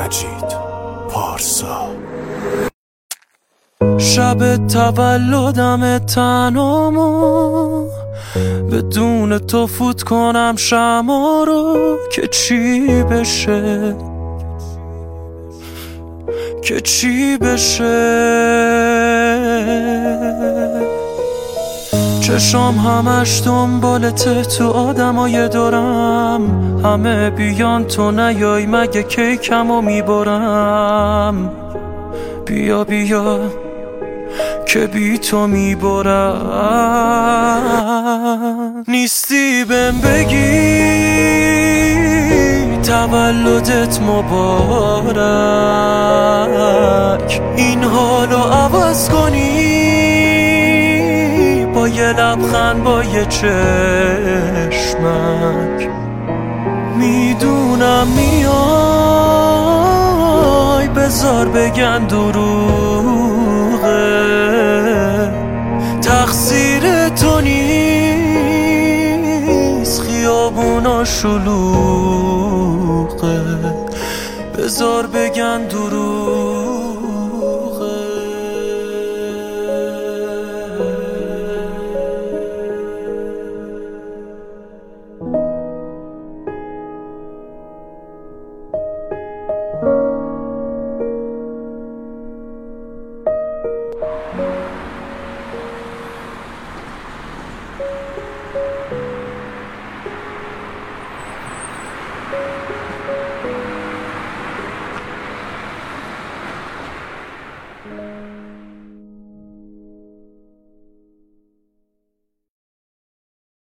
مجید پارسا. شب تولدم تنامو بدون تو فوت کنم شما رو که چی بشه، که چی بشه. چشام همش دنبالته تو آدمای دورم، همه بیان تو نیای مگه کیکمو میبرم. بیا بیا که بی تو میبرم. نیستی بهم بگی تولدت مبارک، این حالو عوض کنی با یه لبخند با یه چشمک. میدونم میای بذار بگن دروغه، تقصیر تو نیست خیابونا شلوغه، بذار بگن دروغه.